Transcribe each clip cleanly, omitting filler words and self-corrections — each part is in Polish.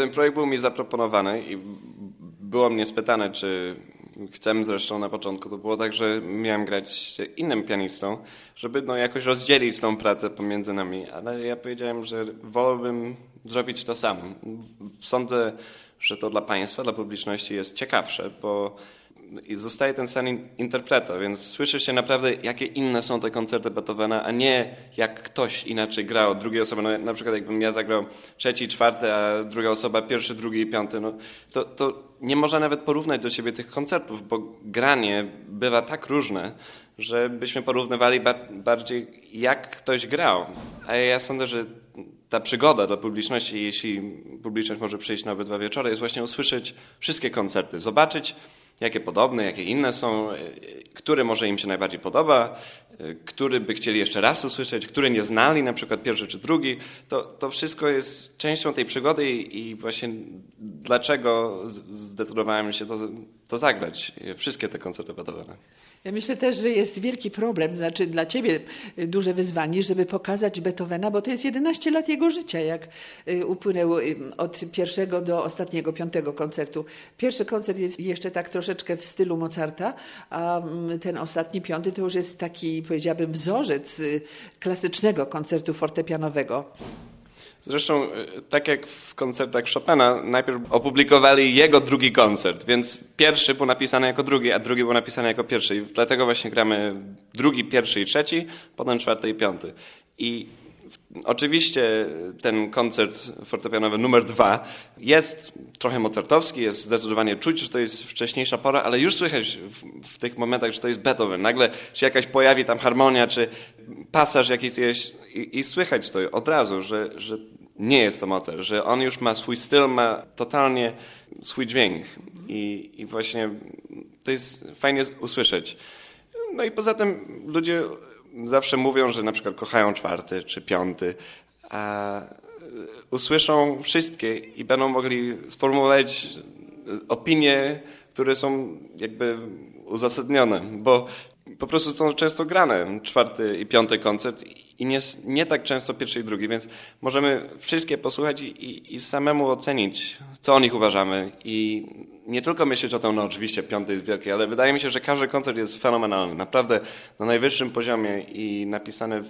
Ten projekt był mi zaproponowany i było mnie spytane, czy chcę, zresztą na początku to było tak, że miałem grać z innym pianistą, żeby jakoś rozdzielić tą pracę pomiędzy nami, ale ja powiedziałem, że wolałbym zrobić to sam. Sądzę, że to dla państwa, dla publiczności jest ciekawsze, bo zostaje ten sam interpreta, więc słyszy się naprawdę, jakie inne są te koncerty Beethovena, a nie jak ktoś inaczej grał, drugiej osoby. No, na przykład jakbym ja zagrał trzeci, czwarty, a druga osoba pierwszy, drugi i piąty. No, to nie można nawet porównać do siebie tych koncertów, bo granie bywa tak różne, że byśmy porównywali bardziej jak ktoś grał. A ja sądzę, że ta przygoda dla publiczności, jeśli publiczność może przyjść na obydwa wieczory, jest właśnie usłyszeć wszystkie koncerty, zobaczyć, jakie podobne, jakie inne są, który może im się najbardziej podoba, który by chcieli jeszcze raz usłyszeć, który nie znali, na przykład pierwszy czy drugi. To wszystko jest częścią tej przygody i właśnie dlaczego zdecydowałem się to zagrać, wszystkie te koncerty Beethovena. Ja myślę też, że jest wielki problem, znaczy dla ciebie duże wyzwanie, żeby pokazać Beethovena, bo to jest 11 lat jego życia, jak upłynęło od pierwszego do ostatniego, 5. koncertu. Pierwszy koncert jest jeszcze tak troszeczkę w stylu Mozarta, a ten ostatni, 5. to już jest taki, powiedziałabym, wzorzec klasycznego koncertu fortepianowego. Zresztą, tak jak w koncertach Chopina, najpierw opublikowali jego drugi koncert, więc pierwszy był napisany jako drugi, a drugi był napisany jako pierwszy. I dlatego właśnie gramy drugi, pierwszy i trzeci, potem czwarty i piąty. I oczywiście ten koncert fortepianowy numer 2 jest trochę mozartowski, jest zdecydowanie czuć, że to jest wcześniejsza pora, ale już słychać w tych momentach, że to jest Beethoven. Nagle się jakaś pojawi tam harmonia, czy pasaż jakiś jest i słychać to od razu, że nie jest to Mozart, że on już ma swój styl, ma totalnie swój dźwięk i właśnie to jest fajnie usłyszeć. No i poza tym ludzie zawsze mówią, że na przykład kochają czwarty czy piąty, a usłyszą wszystkie i będą mogli sformułować opinie, które są jakby uzasadnione, bo po prostu są często grane czwarty i piąty koncert i nie tak często pierwszy i drugi, więc możemy wszystkie posłuchać i samemu ocenić, co o nich uważamy i nie tylko myśleć o tym, no oczywiście piąty jest wielki, ale wydaje mi się, że każdy koncert jest fenomenalny, naprawdę na najwyższym poziomie i napisany w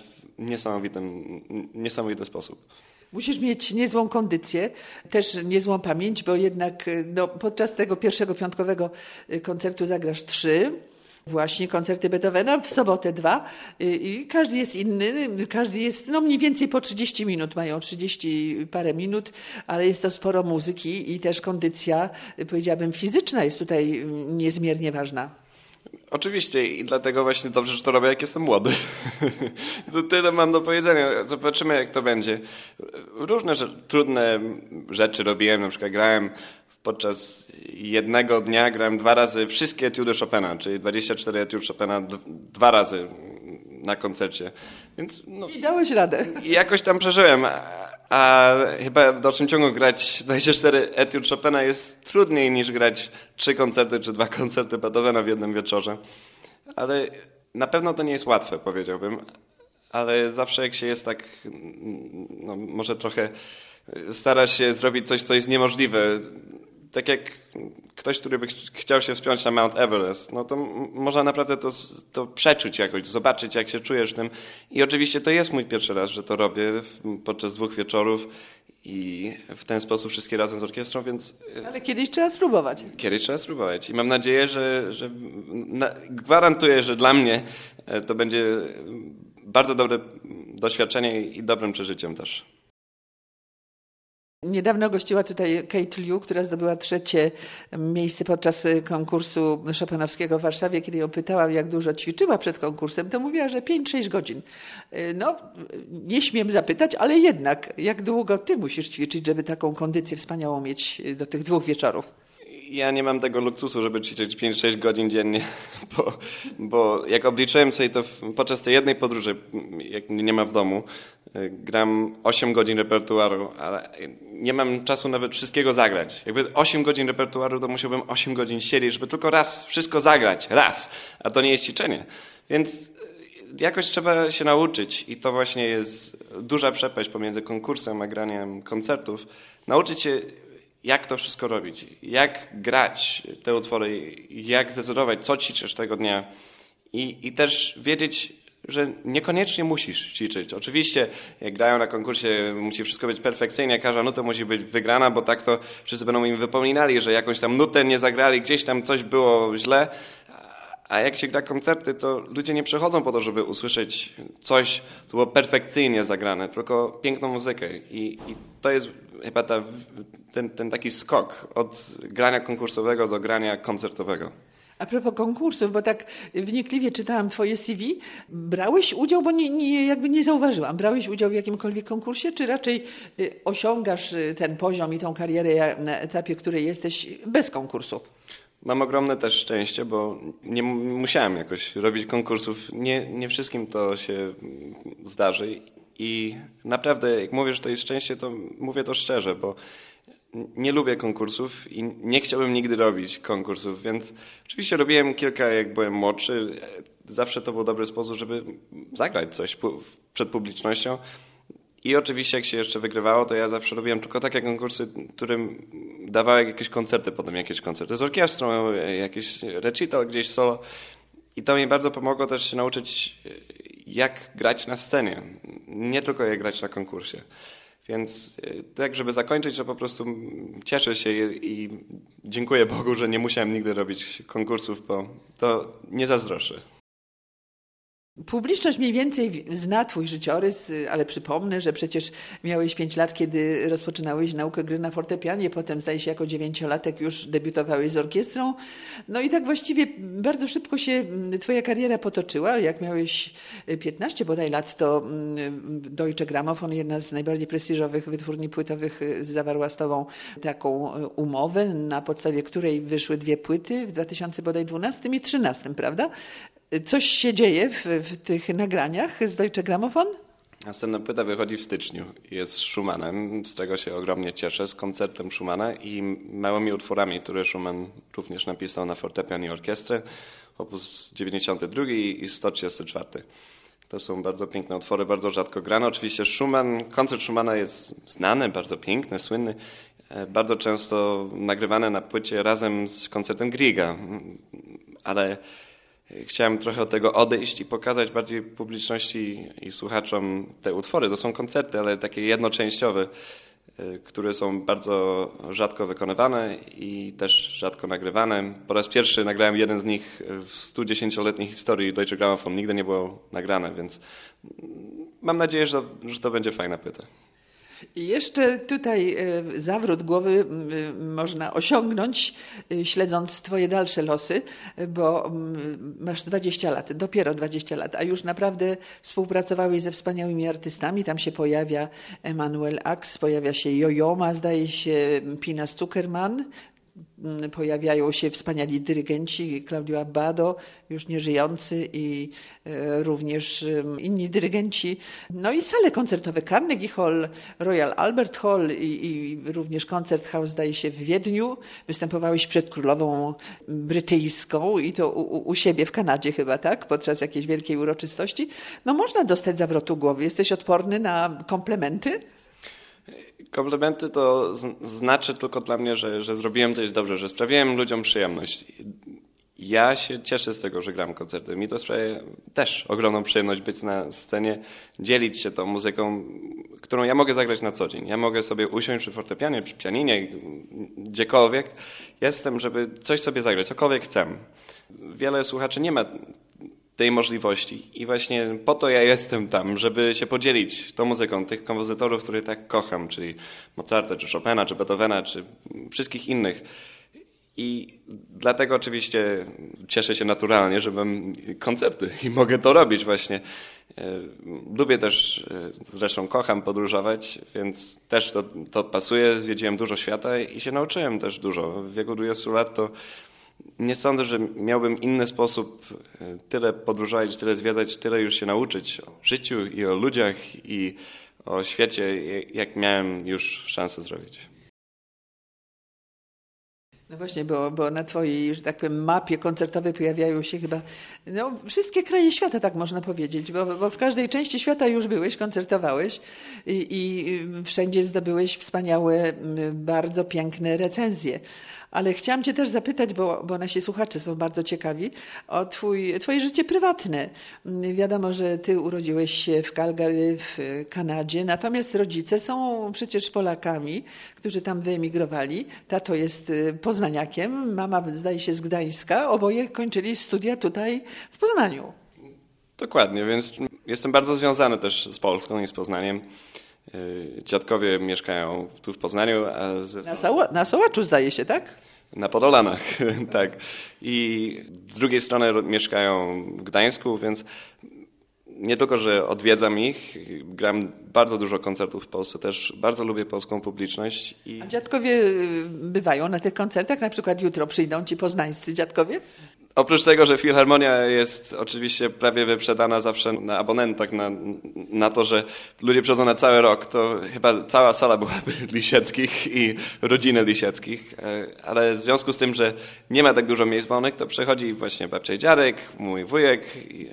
niesamowity sposób. Musisz mieć niezłą kondycję, też niezłą pamięć, bo jednak podczas tego pierwszego piątkowego koncertu zagrasz 3 właśnie koncerty Beethovena, w sobotę 2 i każdy jest inny, każdy jest mniej więcej po 30 minut, mają 30 parę minut, ale jest to sporo muzyki i też kondycja, powiedziałabym, fizyczna jest tutaj niezmiernie ważna. Oczywiście i dlatego właśnie dobrze, że to robię, jak jestem młody. To tyle mam do powiedzenia. Zobaczymy, jak to będzie. Różne trudne rzeczy robiłem, na przykład grałem podczas jednego dnia, grałem 2 razy wszystkie etiudy Chopina, czyli 24 etiud Chopina 2 razy na koncercie. Więc, i dałeś radę. Jakoś tam przeżyłem. A chyba w dalszym ciągu grać 24 etiud Chopina jest trudniej niż grać 3 koncerty czy 2 koncerty Beethovena w jednym wieczorze. Ale na pewno to nie jest łatwe, powiedziałbym. Ale zawsze jak się jest tak, może trochę stara się zrobić coś, co jest niemożliwe. Tak jak ktoś, który by chciał się wspiąć na Mount Everest, to można naprawdę to przeczuć jakoś, zobaczyć, jak się czujesz w tym. I oczywiście to jest mój pierwszy raz, że to robię podczas 2 wieczorów i w ten sposób wszystkie razem z orkiestrą, więc... Ale kiedyś trzeba spróbować. Kiedyś trzeba spróbować. I mam nadzieję, że gwarantuję, że dla mnie to będzie bardzo dobre doświadczenie i dobrym przeżyciem też. Niedawno gościła tutaj Kate Liu, która zdobyła 3. miejsce podczas konkursu chopinowskiego w Warszawie. Kiedy ją pytałam, jak dużo ćwiczyła przed konkursem, to mówiła, że 5-6 godzin. Nie śmiem zapytać, ale jednak, jak długo ty musisz ćwiczyć, żeby taką kondycję wspaniałą mieć do tych 2 wieczorów? Ja nie mam tego luksusu, żeby ćwiczyć 5-6 godzin dziennie, bo jak obliczyłem sobie to podczas tej jednej podróży, jak nie ma w domu, gram 8 godzin repertuaru, ale nie mam czasu nawet wszystkiego zagrać. Jakby 8 godzin repertuaru, to musiałbym 8 godzin siedzieć, żeby tylko raz wszystko zagrać, raz, a to nie jest ćwiczenie. Więc jakoś trzeba się nauczyć i to właśnie jest duża przepaść pomiędzy konkursem a graniem koncertów. Nauczyć się jak to wszystko robić, jak grać te utwory, jak zdecydować, co ćwiczysz tego dnia i też wiedzieć, że niekoniecznie musisz ćwiczyć. Oczywiście, jak grają na konkursie, musi wszystko być perfekcyjnie, każda nuta musi być wygrana, bo tak to wszyscy będą im wypominali, że jakąś tam nutę nie zagrali, gdzieś tam coś było źle. A jak się gra koncerty, to ludzie nie przychodzą po to, żeby usłyszeć coś, co było perfekcyjnie zagrane, tylko piękną muzykę. I to jest chyba ten taki skok od grania konkursowego do grania koncertowego. A propos konkursów, bo tak wnikliwie czytałam twoje CV, brałeś udział, bo jakby nie zauważyłam, brałeś udział w jakimkolwiek konkursie, czy raczej osiągasz ten poziom i tą karierę na etapie, której jesteś bez konkursów? Mam ogromne też szczęście, bo nie musiałem jakoś robić konkursów. Nie wszystkim to się zdarzy i naprawdę, jak mówię, że to jest szczęście, to mówię to szczerze, bo nie lubię konkursów i nie chciałbym nigdy robić konkursów, więc oczywiście robiłem kilka, jak byłem młodszy. Zawsze to był dobry sposób, żeby zagrać coś przed publicznością. I oczywiście jak się jeszcze wygrywało, to ja zawsze robiłem tylko takie konkursy, którym dawałem jakieś koncerty, potem jakieś koncerty z orkiestrą, jakieś recital gdzieś solo. I to mi bardzo pomogło też się nauczyć, jak grać na scenie, nie tylko jak grać na konkursie. Więc tak, żeby zakończyć, to po prostu cieszę się i dziękuję Bogu, że nie musiałem nigdy robić konkursów, bo to nie zazdroszczę. Publiczność mniej więcej zna twój życiorys, ale przypomnę, że przecież miałeś 5 lat, kiedy rozpoczynałeś naukę gry na fortepianie, potem zdaje się jako 9-latek już debiutowałeś z orkiestrą. No i tak właściwie bardzo szybko się twoja kariera potoczyła. Jak miałeś 15 bodaj lat, to Deutsche Grammophon, jedna z najbardziej prestiżowych wytwórni płytowych, zawarła z tobą taką umowę, na podstawie której wyszły 2 płyty w 2012 i 2013, prawda? Coś się dzieje w tych nagraniach z Deutsche Grammophon? Następna płyta wychodzi w styczniu. Jest z Schumannem, z czego się ogromnie cieszę, z koncertem Schumana i małymi utworami, które Schumann również napisał na fortepian i orkiestrę, opus 92 i 134. To są bardzo piękne utwory, bardzo rzadko grane. Oczywiście koncert Schumana jest znany, bardzo piękny, słynny, bardzo często nagrywany na płycie razem z koncertem Griega, ale chciałem trochę od tego odejść i pokazać bardziej publiczności i słuchaczom te utwory. To są koncerty, ale takie jednoczęściowe, które są bardzo rzadko wykonywane i też rzadko nagrywane. Po raz pierwszy nagrałem jeden z nich w 110-letniej historii Deutsche Grammophon. Nigdy nie było nagrane, więc mam nadzieję, że to będzie fajna płyta. I jeszcze tutaj zawrót głowy można osiągnąć, śledząc twoje dalsze losy, bo masz 20 lat, dopiero 20 lat, a już naprawdę współpracowałeś ze wspaniałymi artystami. Tam się pojawia Emanuel Ax, pojawia się Yo-Yo Ma, zdaje się Pina Zuckerman. Pojawiają się wspaniali dyrygenci, Claudio Abbado, już nieżyjący, i również inni dyrygenci. No i sale koncertowe, Carnegie Hall, Royal Albert Hall i również Koncerthaus, zdaje się, w Wiedniu. Występowałeś przed królową brytyjską i to u siebie w Kanadzie chyba, tak? Podczas jakiejś wielkiej uroczystości. No można dostać zawrotu głowy. Jesteś odporny na komplementy? Komplementy to znaczy tylko dla mnie, że zrobiłem coś dobrze, że sprawiłem ludziom przyjemność. Ja się cieszę z tego, że gram koncerty. Mi to sprawia też ogromną przyjemność być na scenie, dzielić się tą muzyką, którą ja mogę zagrać na co dzień. Ja mogę sobie usiąść przy fortepianie, przy pianinie, gdziekolwiek. Jestem, żeby coś sobie zagrać, cokolwiek chcę. Wiele słuchaczy nie ma tej możliwości i właśnie po to ja jestem tam, żeby się podzielić tą muzyką tych kompozytorów, których tak kocham, czyli Mozarta, czy Chopina, czy Beethovena, czy wszystkich innych. I dlatego oczywiście cieszę się naturalnie, że mam koncerty i mogę to robić właśnie. Lubię też, zresztą kocham podróżować, więc też to pasuje. Zwiedziłem dużo świata i się nauczyłem też dużo. W wieku 20 lat to nie sądzę, że miałbym inny sposób tyle podróżować, tyle zwiedzać, tyle już się nauczyć o życiu i o ludziach i o świecie, jak miałem już szansę zrobić. No właśnie, bo na twojej, że tak powiem, mapie koncertowej pojawiają się chyba wszystkie kraje świata, tak można powiedzieć, bo w każdej części świata już byłeś, koncertowałeś i wszędzie zdobyłeś wspaniałe, bardzo piękne recenzje. Ale chciałam cię też zapytać, bo nasi słuchacze są bardzo ciekawi, o twoje życie prywatne. Wiadomo, że ty urodziłeś się w Calgary w Kanadzie, natomiast rodzice są przecież Polakami, którzy tam wyemigrowali. Tato jest poznaniakiem, mama zdaje się z Gdańska. Oboje kończyli studia tutaj w Poznaniu. Dokładnie, więc jestem bardzo związany też z Polską i z Poznaniem. Dziadkowie mieszkają tu w Poznaniu. Na Sołaczu zdaje się, tak? Na Podolanach, tak. I z drugiej strony mieszkają w Gdańsku, więc nie tylko, że odwiedzam ich, gram bardzo dużo koncertów w Polsce, też bardzo lubię polską publiczność. A dziadkowie bywają na tych koncertach? Na przykład jutro przyjdą ci poznańscy dziadkowie? Oprócz tego, że Filharmonia jest oczywiście prawie wyprzedana zawsze na abonentach, na to, że ludzie przychodzą na cały rok, to chyba cała sala byłaby Lisieckich i rodziny Lisieckich, ale w związku z tym, że nie ma tak dużo miejsc wolnych, to przychodzi właśnie babcia i dziadek, mój wujek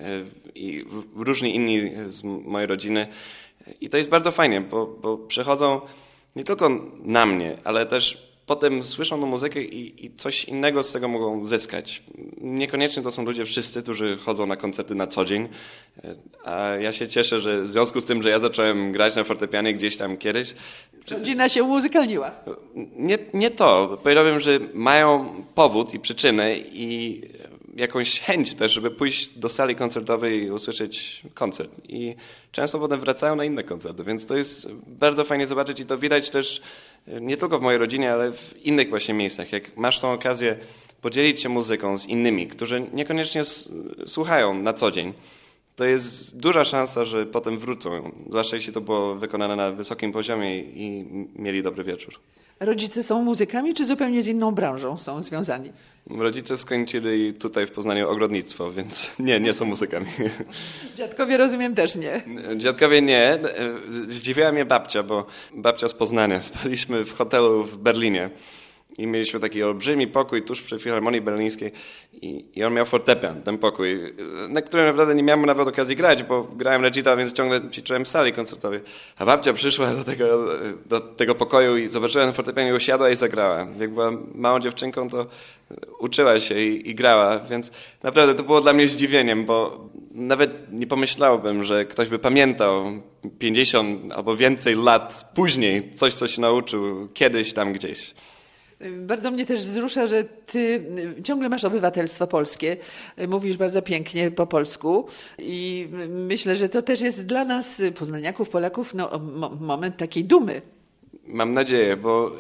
i różni inni z mojej rodziny i to jest bardzo fajnie, bo przychodzą nie tylko na mnie, ale też potem słyszą tą muzykę i coś innego z tego mogą zyskać. Niekoniecznie to są ludzie wszyscy, którzy chodzą na koncerty na co dzień, a ja się cieszę, że w związku z tym, że ja zacząłem grać na fortepianie gdzieś tam kiedyś. Rodzina się umuzykalniła. Nie to. Powiedziałbym, że mają powód i przyczynę i jakąś chęć też, żeby pójść do sali koncertowej i usłyszeć koncert. I często potem wracają na inne koncerty, więc to jest bardzo fajnie zobaczyć i to widać też nie tylko w mojej rodzinie, ale w innych właśnie miejscach. Jak masz tą okazję podzielić się muzyką z innymi, którzy niekoniecznie słuchają na co dzień, to jest duża szansa, że potem wrócą. Zwłaszcza jeśli to było wykonane na wysokim poziomie i mieli dobry wieczór. Rodzice są muzykami, czy zupełnie z inną branżą są związani? Rodzice skończyli tutaj w Poznaniu ogrodnictwo, więc nie są muzykami. Dziadkowie rozumiem też nie. Dziadkowie nie. Zdziwiła mnie babcia, bo babcia z Poznania. Spaliśmy w hotelu w Berlinie i mieliśmy taki olbrzymi pokój tuż przy Filharmonii Berlińskiej i on miał fortepian, ten pokój, na którym naprawdę nie miałem nawet okazji grać, bo grałem recital, więc ciągle ćwiczyłem w sali koncertowej. A babcia przyszła do tego pokoju i zobaczyła ten fortepian i usiadła i zagrała. Jak była małą dziewczynką, to uczyła się i grała, więc naprawdę to było dla mnie zdziwieniem, bo nawet nie pomyślałbym, że ktoś by pamiętał 50 albo więcej lat później coś, co się nauczył kiedyś tam gdzieś. Bardzo mnie też wzrusza, że ty ciągle masz obywatelstwo polskie, mówisz bardzo pięknie po polsku i myślę, że to też jest dla nas, poznaniaków, Polaków, moment takiej dumy. Mam nadzieję, bo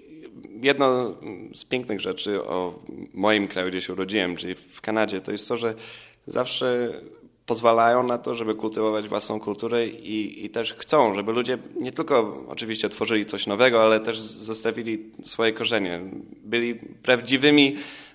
jedno z pięknych rzeczy o moim kraju, gdzie się urodziłem, czyli w Kanadzie, to jest to, że zawsze pozwalają na to, żeby kultywować własną kulturę i też chcą, żeby ludzie nie tylko oczywiście tworzyli coś nowego, ale też zostawili swoje korzenie. Byli prawdziwymi,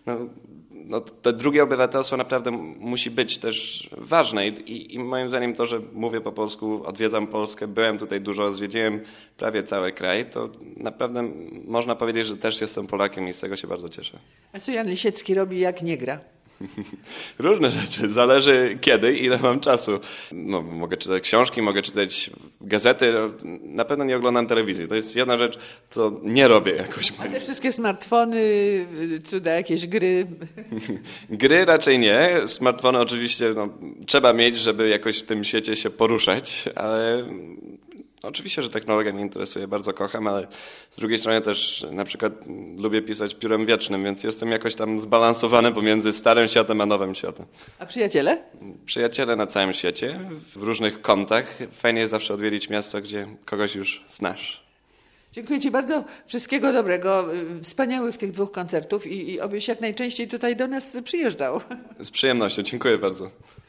to drugie obywatelstwo naprawdę musi być też ważne i moim zdaniem to, że mówię po polsku, odwiedzam Polskę, byłem tutaj dużo, zwiedziłem prawie cały kraj, to naprawdę można powiedzieć, że też jestem Polakiem i z tego się bardzo cieszę. A co Jan Lisiecki robi, jak nie gra? Różne rzeczy. Zależy kiedy, ile mam czasu. Mogę czytać książki, mogę czytać gazety. Na pewno nie oglądam telewizji. To jest jedna rzecz, co nie robię jakoś. A te wszystkie smartfony, cuda, jakieś gry? Gry raczej nie. Smartfony oczywiście trzeba mieć, żeby jakoś w tym świecie się poruszać, ale oczywiście, że technologia mnie interesuje, bardzo kocham, ale z drugiej strony też na przykład lubię pisać piórem wiecznym, więc jestem jakoś tam zbalansowany pomiędzy starym światem a nowym światem. A przyjaciele? Przyjaciele na całym świecie, w różnych kątach. Fajnie jest zawsze odwiedzić miasto, gdzie kogoś już znasz. Dziękuję ci bardzo. Wszystkiego dobrego, wspaniałych tych 2 koncertów i obyś jak najczęściej tutaj do nas przyjeżdżał. Z przyjemnością. Dziękuję bardzo.